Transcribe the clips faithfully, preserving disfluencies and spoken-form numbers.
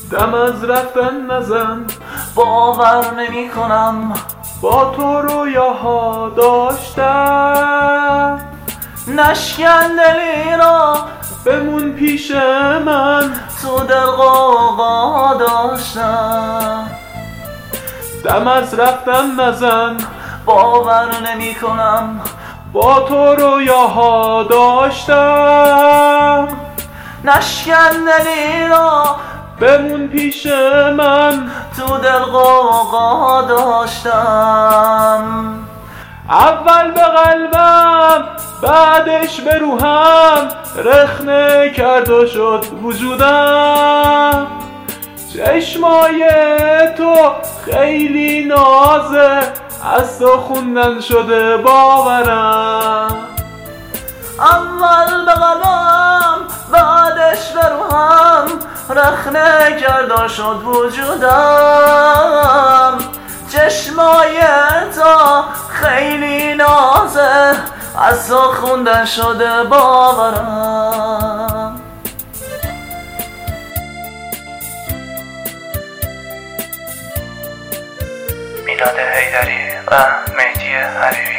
دم از رفتن نزن، باور نمی کنم با تو رویاها داشتم. نشکن دلی را بمون پیش من، تو دل غوغا داشتم. دم از رفتن نزن، باور نمی کنم با تو رویاها داشتم. نشکن دلی را بمون پیش من، تو دل غوغا داشتم. اول به قلبم بعدش به روحم، رخنه کرد و شد وجودم. چشمای تو خیلی نازه، از تو خوندن شده باورم. اول به قلبم بعدش به روحم، رخنه کرد و شد وجودم. چشمای تو خیلی نازه، از تو خوندن شده باورم. میلاد حیدری و مهدی حریری.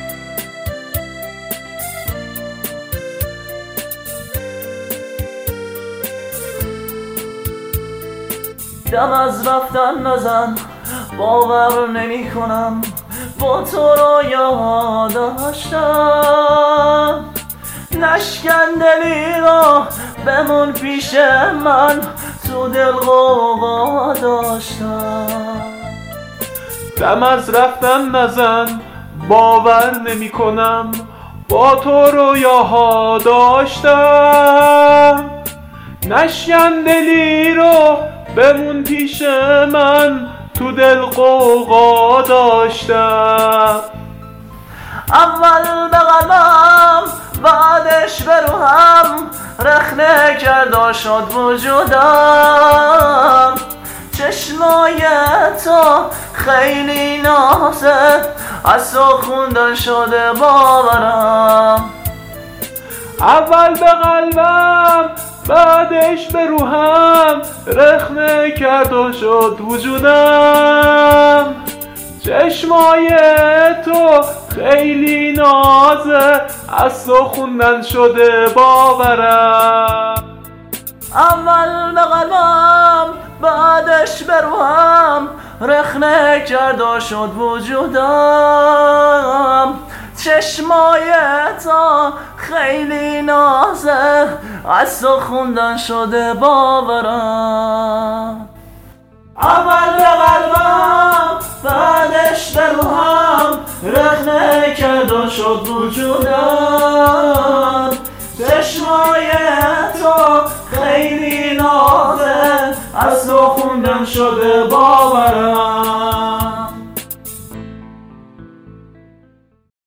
دم از رفتن نزن، باور نمی کنم با تو رویا داشتم. نشکن دلی را بمون پیش من، تو دل غوغا داشتم. دم از رفتن نزن، باور نمی کنم با تو رویاها داشتم. نشکن دلی رو بمون پیش من، تو دل غوغا داشتم. اول به قلبم بعدش به روحم، رخنه کرد و شد وجودم. چشمای تو خیلی نازه، از تو خوندن شده باورم. اول به قلبم بعدش به روحم، رخنه کرد و شد وجودم. چشمای تو خیلی نازه، از تو خوندن شده باورم. اول به قلبم بعدش به روحم، رخنه کرد و شد وجودم. چشمای تو خیلی نازه، از تو خوندن شده باورم. اول به قلبم بعدش به روحم، رخنه کرد و شد وجودم. چشمای تو خیلی نازه، از تو خوندن شده باورم.